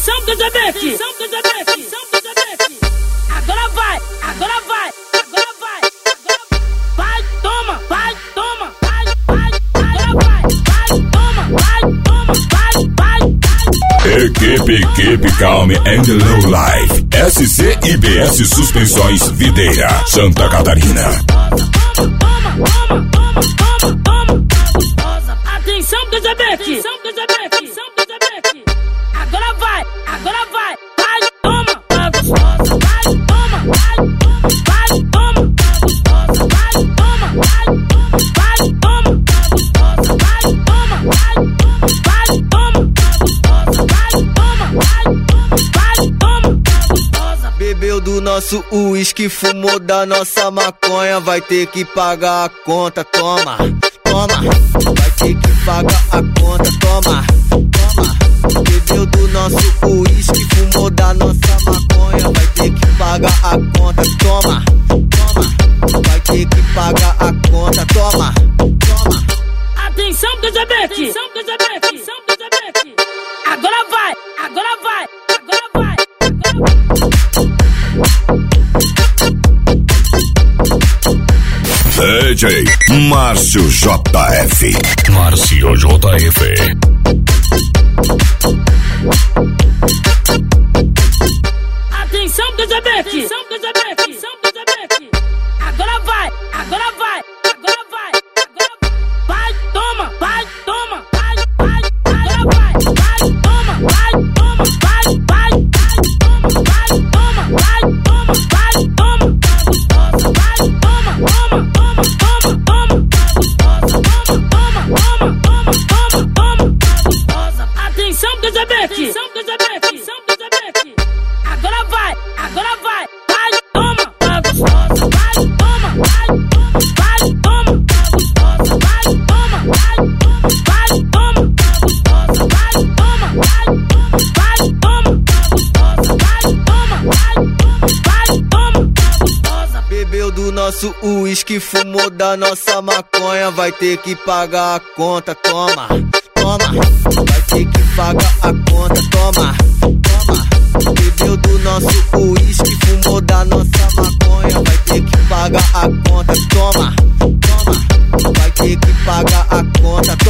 Atenção, Gazabete! Agora vai! Vai, toma! Agora vai! Equipe Calm and Low Life. SCIBS Suspensões Videira, Santa Catarina. Atenção, Gazabete! Agora vai! Vai, toma! Vai, toma! Bebeu do nosso uísque, fumou da nossa maconha, vai ter que pagar a conta, toma. Vai ter que pagar a conta, toma. Bebeu do nosso uísque, fumou da nossa maconha, vai ter que pagar a conta, toma. Vai ter que pagar a conta, toma. Atenção, Gazabete! Agora vai! DJ Márcio JF. Atenção, Gazabete! Agora vai! Vai, toma! Agora vai! Toma! Atenção, Gazabete! Agora vai! Vai, toma! Bebeu do nosso uísque, fumou da nossa maconha, vai ter que pagar a conta, toma. Vai ter que pagar a conta, toma. Bebeu do nosso uísque, fumou da nossa maconha, vai ter que pagar a conta, toma. Vai ter que pagar a conta,